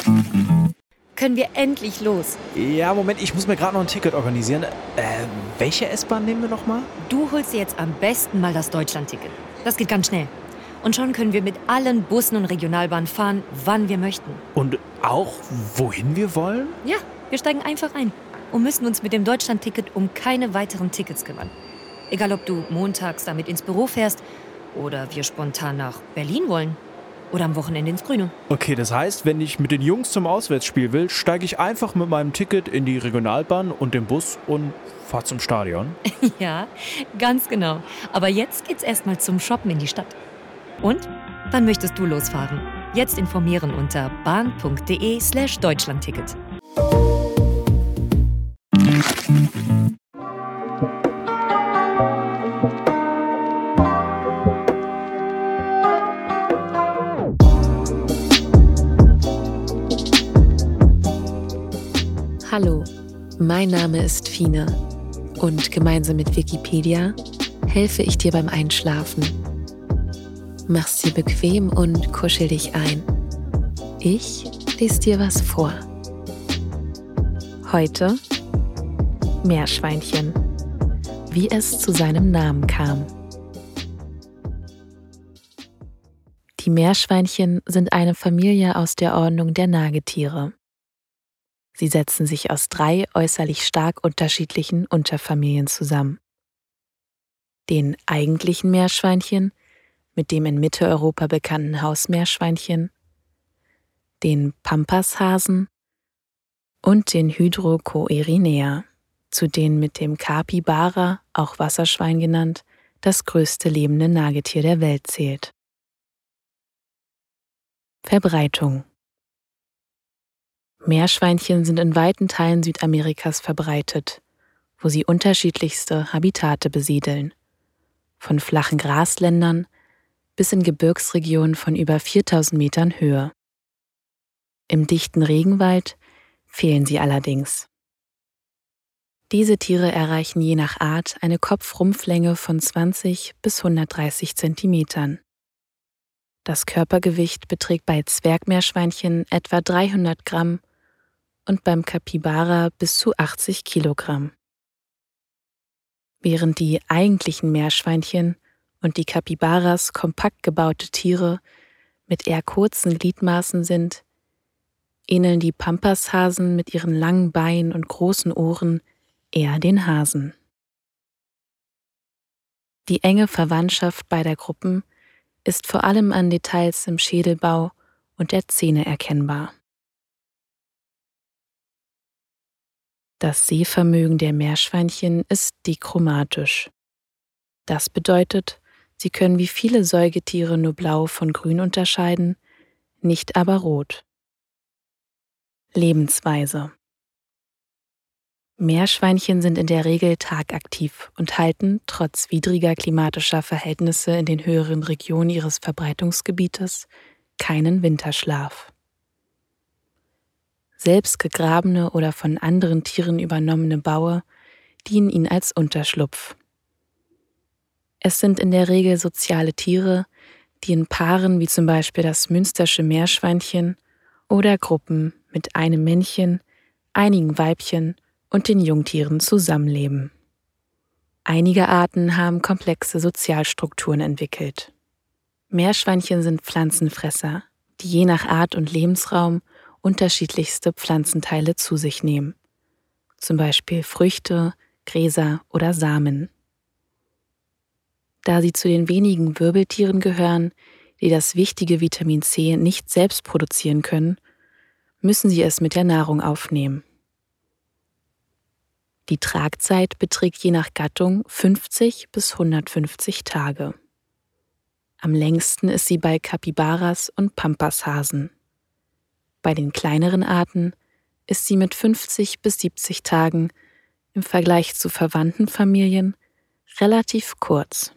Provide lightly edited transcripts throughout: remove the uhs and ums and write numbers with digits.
Können wir endlich los? Ja, Moment, ich muss mir gerade noch ein Ticket organisieren. Welche S-Bahn nehmen wir nochmal? Du holst dir jetzt am besten mal das Deutschland-Ticket. Das geht ganz schnell. Und schon können wir mit allen Bussen und Regionalbahnen fahren, wann wir möchten. Und auch, wohin wir wollen? Ja, wir steigen einfach ein und müssen uns mit dem Deutschland-Ticket um keine weiteren Tickets kümmern. Egal, ob du montags damit ins Büro fährst oder wir spontan nach Berlin wollen oder am Wochenende ins Grüne. Okay, das heißt, wenn ich mit den Jungs zum Auswärtsspiel will, steige ich einfach mit meinem Ticket in die Regionalbahn und den Bus und fahre zum Stadion. Ja, ganz genau. Aber jetzt geht's erstmal zum Shoppen in die Stadt. Und? Wann möchtest du losfahren? Jetzt informieren unter bahn.de/Deutschlandticket. Hallo, mein Name ist Fine und gemeinsam mit Wikipedia helfe ich dir beim Einschlafen. Mach's dir bequem und kuschel dich ein. Ich lese dir was vor. Heute Meerschweinchen, wie es zu seinem Namen kam. Die Meerschweinchen sind eine Familie aus der Ordnung der Nagetiere. Sie setzen sich aus 3 äußerlich stark unterschiedlichen Unterfamilien zusammen. Den eigentlichen Meerschweinchen, mit dem in Mitteleuropa bekannten Hausmeerschweinchen, den Pampashasen und den Hydrocoerinea, zu denen mit dem Capybara, auch Wasserschwein genannt, das größte lebende Nagetier der Welt zählt. Verbreitung. Meerschweinchen sind in weiten Teilen Südamerikas verbreitet, wo sie unterschiedlichste Habitate besiedeln, von flachen Grasländern bis in Gebirgsregionen von über 4000 Metern Höhe. Im dichten Regenwald fehlen sie allerdings. Diese Tiere erreichen je nach Art eine Kopf-Rumpflänge von 20 bis 130 Zentimetern. Das Körpergewicht beträgt bei Zwergmeerschweinchen etwa 300 Gramm und beim Capybara bis zu 80 Kilogramm. Während die eigentlichen Meerschweinchen und die Capybaras kompakt gebaute Tiere mit eher kurzen Gliedmaßen sind, ähneln die Pampashasen mit ihren langen Beinen und großen Ohren eher den Hasen. Die enge Verwandtschaft beider Gruppen ist vor allem an Details im Schädelbau und der Zähne erkennbar. Das Sehvermögen der Meerschweinchen ist dichromatisch. Das bedeutet, sie können wie viele Säugetiere nur blau von grün unterscheiden, nicht aber rot. Lebensweise. Meerschweinchen sind in der Regel tagaktiv und halten, trotz widriger klimatischer Verhältnisse in den höheren Regionen ihres Verbreitungsgebietes, keinen Winterschlaf. Selbst gegrabene oder von anderen Tieren übernommene Baue dienen ihnen als Unterschlupf. Es sind in der Regel soziale Tiere, die in Paaren wie zum Beispiel das Münstersche Meerschweinchen oder Gruppen mit einem Männchen, einigen Weibchen und den Jungtieren zusammenleben. Einige Arten haben komplexe Sozialstrukturen entwickelt. Meerschweinchen sind Pflanzenfresser, die je nach Art und Lebensraum unterschiedlichste Pflanzenteile zu sich nehmen, zum Beispiel Früchte, Gräser oder Samen. Da sie zu den wenigen Wirbeltieren gehören, die das wichtige Vitamin C nicht selbst produzieren können, müssen sie es mit der Nahrung aufnehmen. Die Tragzeit beträgt je nach Gattung 50 bis 150 Tage. Am längsten ist sie bei Capybaras und Pampashasen. Bei den kleineren Arten ist sie mit 50 bis 70 Tagen im Vergleich zu verwandten Familien relativ kurz.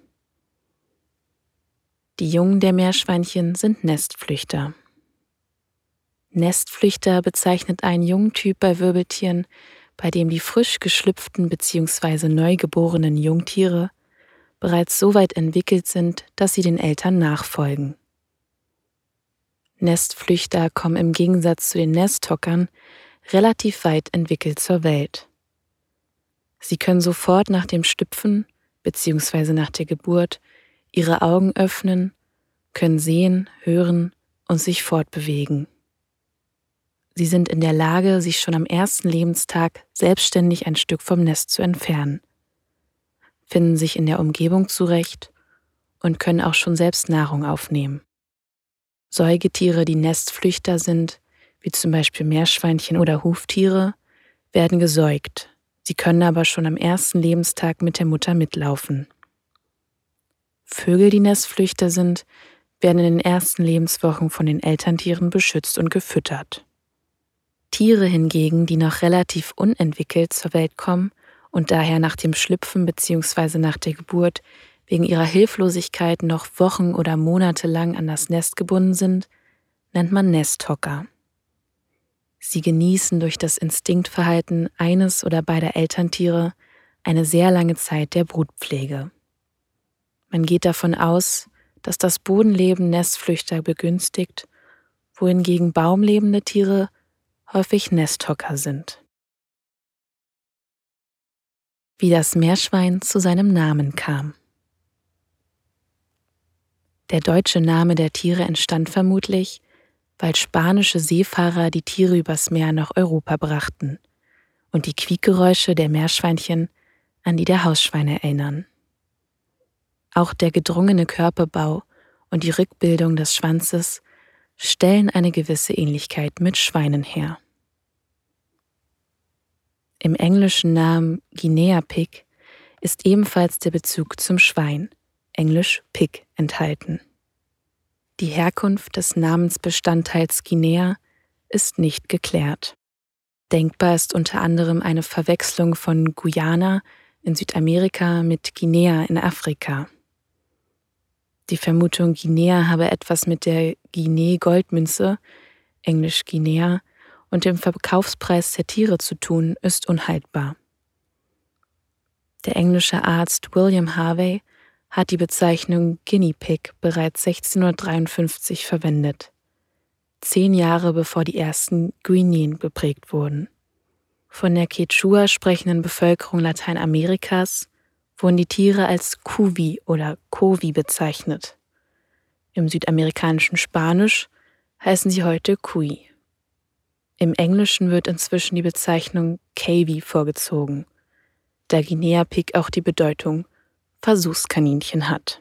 Die Jungen der Meerschweinchen sind Nestflüchter. Nestflüchter bezeichnet einen Jungtyp bei Wirbeltieren, bei dem die frisch geschlüpften bzw. neugeborenen Jungtiere bereits so weit entwickelt sind, dass sie den Eltern nachfolgen. Nestflüchter kommen im Gegensatz zu den Nesthockern relativ weit entwickelt zur Welt. Sie können sofort nach dem Schlüpfen bzw. nach der Geburt ihre Augen öffnen, können sehen, hören und sich fortbewegen. Sie sind in der Lage, sich schon am ersten Lebenstag selbstständig ein Stück vom Nest zu entfernen, finden sich in der Umgebung zurecht und können auch schon selbst Nahrung aufnehmen. Säugetiere, die Nestflüchter sind, wie zum Beispiel Meerschweinchen oder Huftiere, werden gesäugt. Sie können aber schon am ersten Lebenstag mit der Mutter mitlaufen. Vögel, die Nestflüchter sind, werden in den ersten Lebenswochen von den Elterntieren beschützt und gefüttert. Tiere hingegen, die noch relativ unentwickelt zur Welt kommen und daher nach dem Schlüpfen bzw. nach der Geburt wegen ihrer Hilflosigkeit noch Wochen oder Monate lang an das Nest gebunden sind, nennt man Nesthocker. Sie genießen durch das Instinktverhalten eines oder beider Elterntiere eine sehr lange Zeit der Brutpflege. Man geht davon aus, dass das Bodenleben Nestflüchter begünstigt, wohingegen baumlebende Tiere häufig Nesthocker sind. Wie das Meerschwein zu seinem Namen kam. Der deutsche Name der Tiere entstand vermutlich, weil spanische Seefahrer die Tiere übers Meer nach Europa brachten und die Quiekgeräusche der Meerschweinchen an die der Hausschweine erinnern. Auch der gedrungene Körperbau und die Rückbildung des Schwanzes stellen eine gewisse Ähnlichkeit mit Schweinen her. Im englischen Namen Guinea Pig ist ebenfalls der Bezug zum Schwein, englisch Pig, enthalten. Die Herkunft des Namensbestandteils Guinea ist nicht geklärt. Denkbar ist unter anderem eine Verwechslung von Guyana in Südamerika mit Guinea in Afrika. Die Vermutung, Guinea habe etwas mit der Guinea-Goldmünze, englisch Guinea, und dem Verkaufspreis der Tiere zu tun, ist unhaltbar. Der englische Arzt William Harvey hat die Bezeichnung Guinea Pig bereits 1653 verwendet, 10 Jahre bevor die ersten Guineen geprägt wurden. Von der Quechua sprechenden Bevölkerung Lateinamerikas wurden die Tiere als Cuvi oder Covi bezeichnet. Im südamerikanischen Spanisch heißen sie heute Cuy. Im Englischen wird inzwischen die Bezeichnung Cavy vorgezogen, da Guinea Pig auch die Bedeutung Versuchskaninchen hat.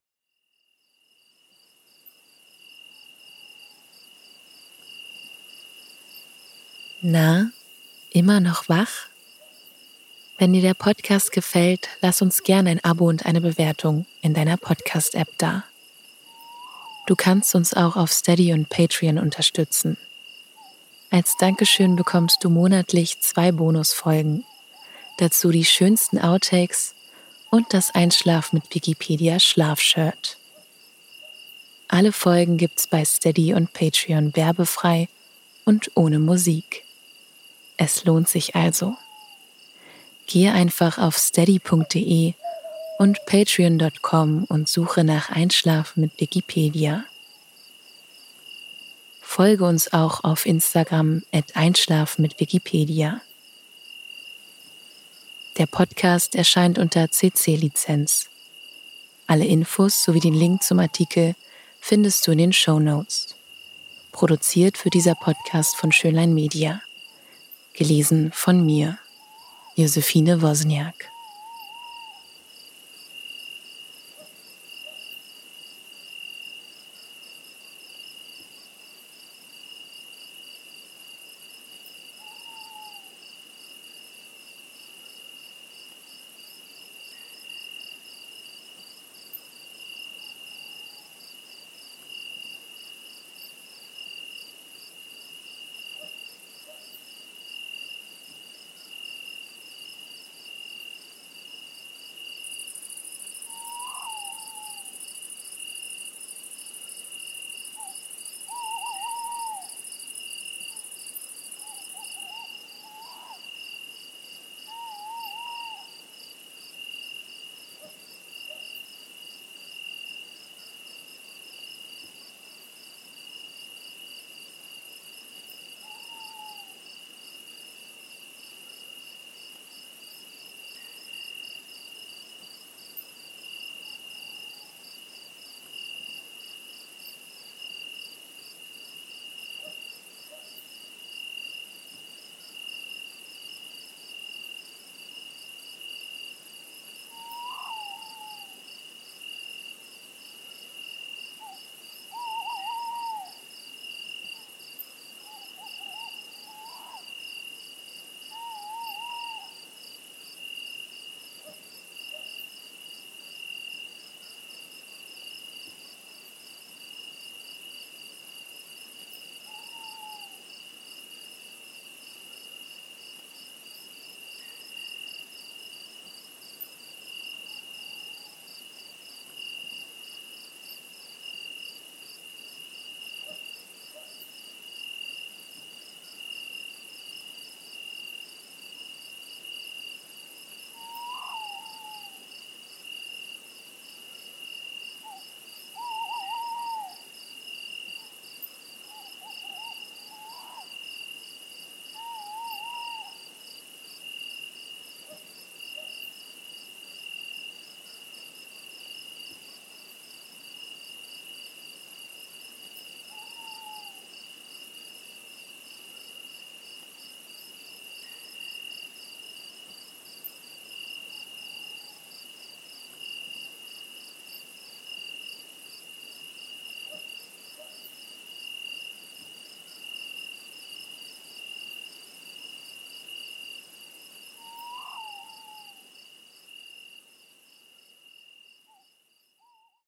Na, immer noch wach? Wenn dir der Podcast gefällt, lass uns gerne ein Abo und eine Bewertung in deiner Podcast-App da. Du kannst uns auch auf Steady und Patreon unterstützen. Als Dankeschön bekommst du monatlich 2 Bonusfolgen, dazu die schönsten Outtakes und das Einschlaf mit Wikipedia Schlafshirt. Alle Folgen gibt's bei Steady und Patreon werbefrei und ohne Musik. Es lohnt sich also. Gehe einfach auf steady.de und patreon.com und suche nach Einschlafen mit Wikipedia. Folge uns auch auf Instagram @Einschlafen mit Wikipedia. Der Podcast erscheint unter CC-Lizenz. Alle Infos sowie den Link zum Artikel findest du in den Shownotes. Produziert wird dieser Podcast von Schönlein Media. Gelesen von mir, Josephine Wozniak.